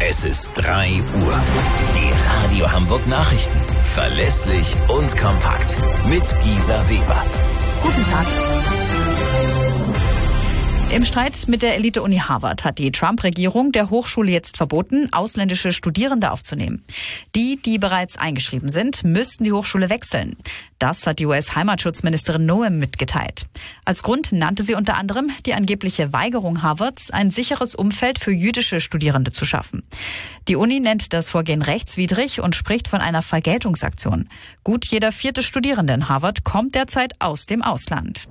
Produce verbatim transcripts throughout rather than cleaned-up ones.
Es ist drei Uhr. Die Radio Hamburg Nachrichten. Verlässlich und kompakt. Mit Gisa Weber. Guten Tag. Im Streit mit der Elite-Uni Harvard hat die Trump-Regierung der Hochschule jetzt verboten, ausländische Studierende aufzunehmen. Die, die bereits eingeschrieben sind, müssten die Hochschule wechseln. Das hat die U S-Heimatschutzministerin Noem mitgeteilt. Als Grund nannte sie unter anderem die angebliche Weigerung Harvards, ein sicheres Umfeld für jüdische Studierende zu schaffen. Die Uni nennt das Vorgehen rechtswidrig und spricht von einer Vergeltungsaktion. Gut jeder vierte Studierende in Harvard kommt derzeit aus dem Ausland.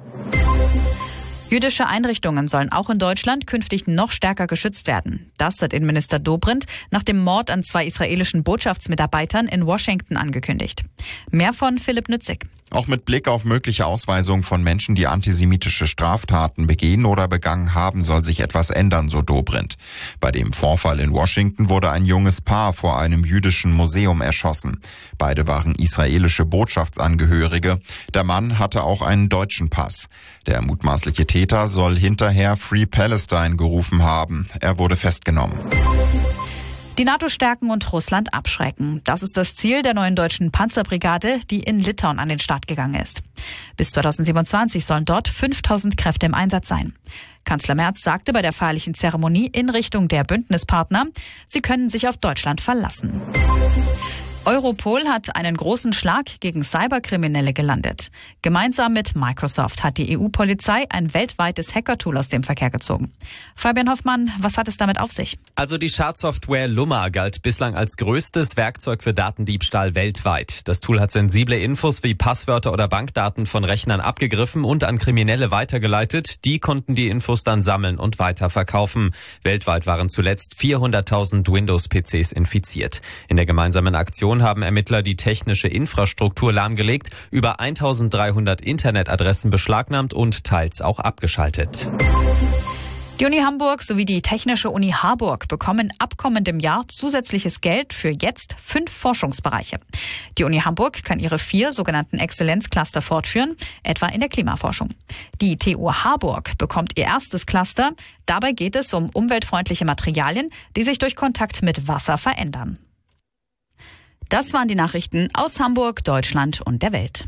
Jüdische Einrichtungen sollen auch in Deutschland künftig noch stärker geschützt werden. Das hat Innenminister Dobrindt nach dem Mord an zwei israelischen Botschaftsmitarbeitern in Washington angekündigt. Mehr von Philipp Nützig. Auch mit Blick auf mögliche Ausweisung von Menschen, die antisemitische Straftaten begehen oder begangen haben, soll sich etwas ändern, so Dobrindt. Bei dem Vorfall in Washington wurde ein junges Paar vor einem jüdischen Museum erschossen. Beide waren israelische Botschaftsangehörige. Der Mann hatte auch einen deutschen Pass. Der mutmaßliche Täter soll hinterher Free Palestine gerufen haben. Er wurde festgenommen. Die NATO stärken und Russland abschrecken. Das ist das Ziel der neuen deutschen Panzerbrigade, die in Litauen an den Start gegangen ist. Bis zweitausendsiebenundzwanzig sollen dort fünftausend Kräfte im Einsatz sein. Kanzler Merz sagte bei der feierlichen Zeremonie in Richtung der Bündnispartner, sie können sich auf Deutschland verlassen. Europol hat einen großen Schlag gegen Cyberkriminelle gelandet. Gemeinsam mit Microsoft hat die E U-Polizei ein weltweites Hackertool aus dem Verkehr gezogen. Fabian Hoffmann, was hat es damit auf sich? Also die Schadsoftware Lumma galt bislang als größtes Werkzeug für Datendiebstahl weltweit. Das Tool hat sensible Infos wie Passwörter oder Bankdaten von Rechnern abgegriffen und an Kriminelle weitergeleitet. Die konnten die Infos dann sammeln und weiterverkaufen. Weltweit waren zuletzt vierhunderttausend Windows-P Cs infiziert. In der gemeinsamen Aktion haben Ermittler die technische Infrastruktur lahmgelegt, über eintausenddreihundert Internetadressen beschlagnahmt und teils auch abgeschaltet. Die Uni Hamburg sowie die Technische Uni Harburg bekommen ab kommendem Jahr zusätzliches Geld für jetzt fünf Forschungsbereiche. Die Uni Hamburg kann ihre vier sogenannten Exzellenzcluster fortführen, etwa in der Klimaforschung. Die T U Harburg bekommt ihr erstes Cluster. Dabei geht es um umweltfreundliche Materialien, die sich durch Kontakt mit Wasser verändern. Das waren die Nachrichten aus Hamburg, Deutschland und der Welt.